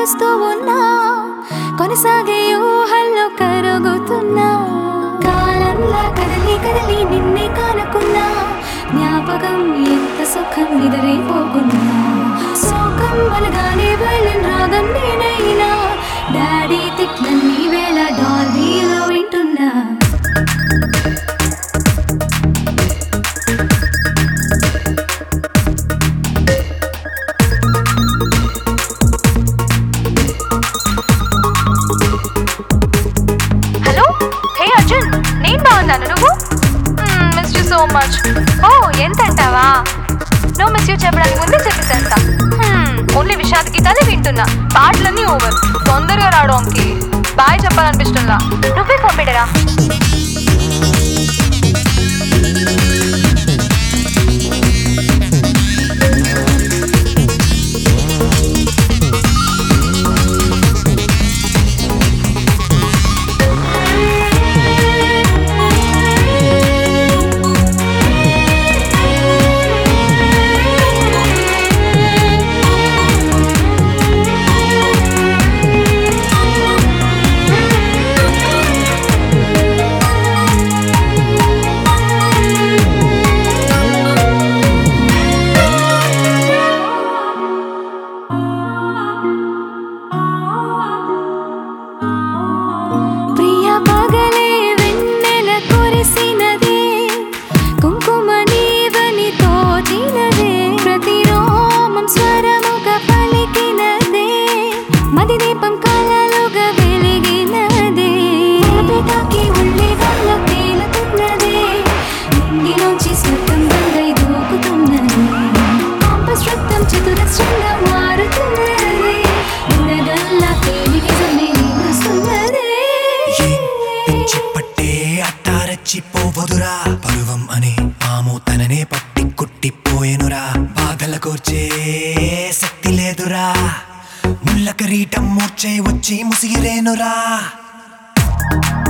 చూస్తూ ఉన్నా కొనసాగే ఊహల్లో కరుగుతున్నా కాలంలా కదలి కదలి నిన్నే కానుకున్నా జ్ఞాపకం ఎంత సుఖం నిద్రైపోకున్నా శోకం వలగానే వెళ్ళిన రాగం నేనైనా డాడీ తిట్లన్నీ వేళ డాల్బీలో వింటున్నా నువ్వు మిస్ యూ సో మచ్. ఓ ఎంత అంటావా? నో మిస్ యూ చెప్పడానికి ముందే చెప్పేసేస్తా. ఓన్లీ విషాద్ గీతాలే వింటున్నా, పాటలన్నీ ఓవర్. తొందరగా రావడానికి బాయ్ చెప్పాలనిపిస్తుందా? నువ్వే ఫోన్ పెట్టరా. పోవదురా పరువం అనే ఆము తననే పట్టి కుట్టిపోయేనురా బాధల కోర్చే శక్తి లేదురా ముళ్ళ కిరీటం మూర్చే వచ్చి ముసిగిరేనురా